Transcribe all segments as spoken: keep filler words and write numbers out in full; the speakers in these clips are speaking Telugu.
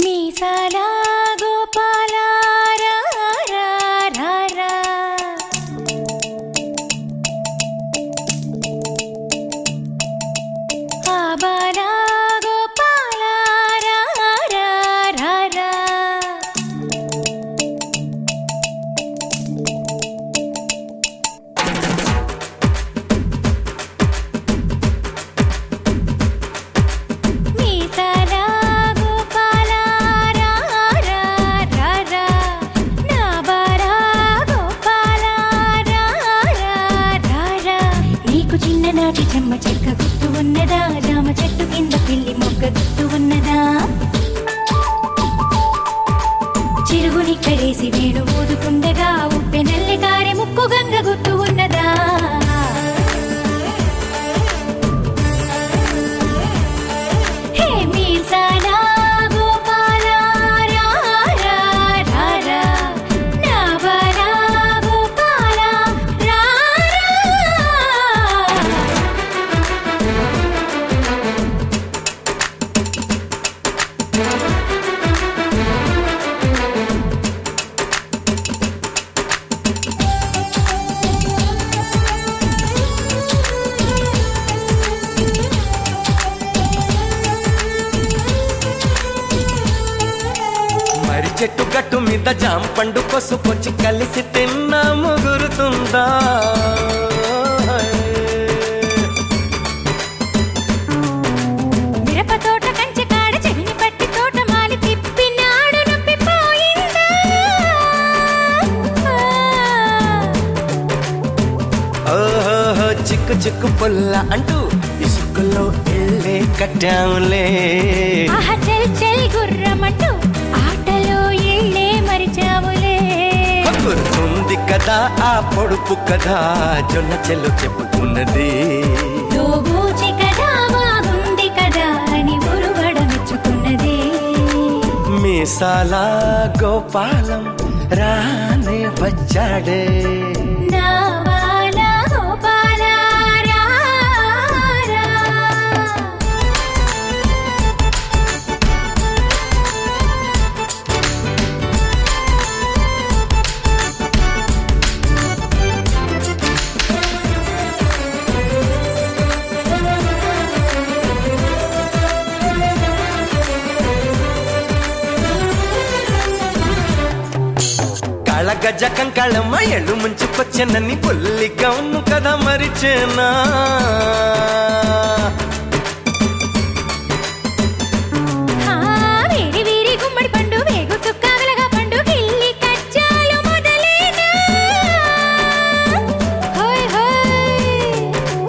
మీసాల గోపాల రా రా రా రా. ఆబాల గోపాల రా రా రా రా. మీసాల గోపాల రా రా రా రా. నా బాల గోపాల రా రా రా రా. నీకు చిన్ననాటి చెమ్మ చెక్క గుర్తు ఉన్నదా? జామ చెట్టు కింద పిల్లి మొగ్గ గుర్తు ఉన్నదా? చిరుగుని కడేసి వేణు ఊదుకుండగా ఉప్పె నల్లె కారె ముక్కు గంగ గుర్తు ఉన్నదా? హే మీసాల గోపాల రా రా రా రా. నా బాల గోపాల రా రా. మరి చెట్టు గట్టు మీద జామ పండు పసుపొచ్చి కలిసి తిన్నాము గురుతుందా? మిరప తోట కంచె కాడ చెవిని పట్టి తోట మాలి తిప్పినాడు నొప్పిపోయిందా? ఓహో చిక్కు చిక్కు పుల్ల అంటూ ఇసుకలో ఇల్లే కట్టాములే. ఆహా చెల్ చెల్ గుర్రమంటూ ఆటలో ఇళ్ళే మరిచావులే. గుర్తుంది కదా ఆ పొడుపు కదా జొన్న చెల్లు చెప్పుకున్నది. దోబూచి కదా బాగుంది కదా అని ఉరుగడ మెచ్చుకున్నది. మీసాల గోపాలం రానే వచ్చాడే. నా బాల గోపాల రా రా. కళగజ కంకళమ్మ ఎళ్ళు ముంచుకొచ్చనని పుల్లిగా ఉన్ను కదా మరిచేనా? హా వేరి వేరి గుమ్మడి పండు వేగు చుక్కాగలగా పండు గిల్లి కచ్చాలు మొదలేనా? హోయ్ హోయ్.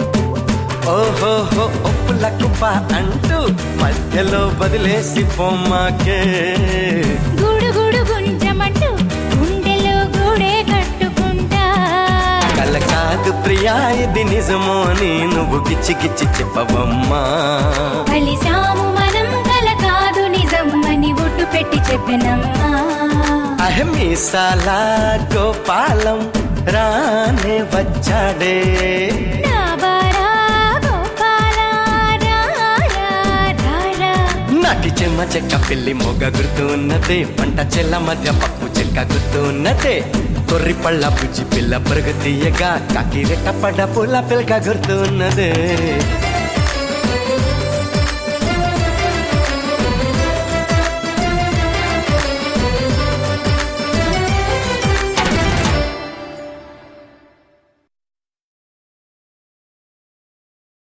ఓహోహో ఒప్పుల కుప్ప అంటూ మధ్యలో వదిలేసి పొమ్మాకే. గూడు గూడు గుంజమంటూ గుండెలో గూడే కట్టుకుంటా. కల కాదు ప్రియా ఇది నిజమో అని నువ్వు గిచ్చి గిచ్చి చెప్పవమ్మా. కలిసాము మనం కల కాదు నిజం అని ఒట్టు పెట్టి చెప్పినమ్మా. అహమీసాల గోపాలం రానే వచ్చాడే. నా బాల గోపాల రా రా రా రా. నాటి చెమ్మ చెక్క పిల్లి మొగ్గ గుర్తు ఉన్నదే. పంట చెల్ల మధ్య పప్పు చెక్క గుర్తు ఉన్నదే. తొర్రి పళ్ళ బుజ్జి పిల్ల బురగ తీయగా కాకి రెట్ట పడ్డ పూల పిల్క గుర్తు ఉన్నదే.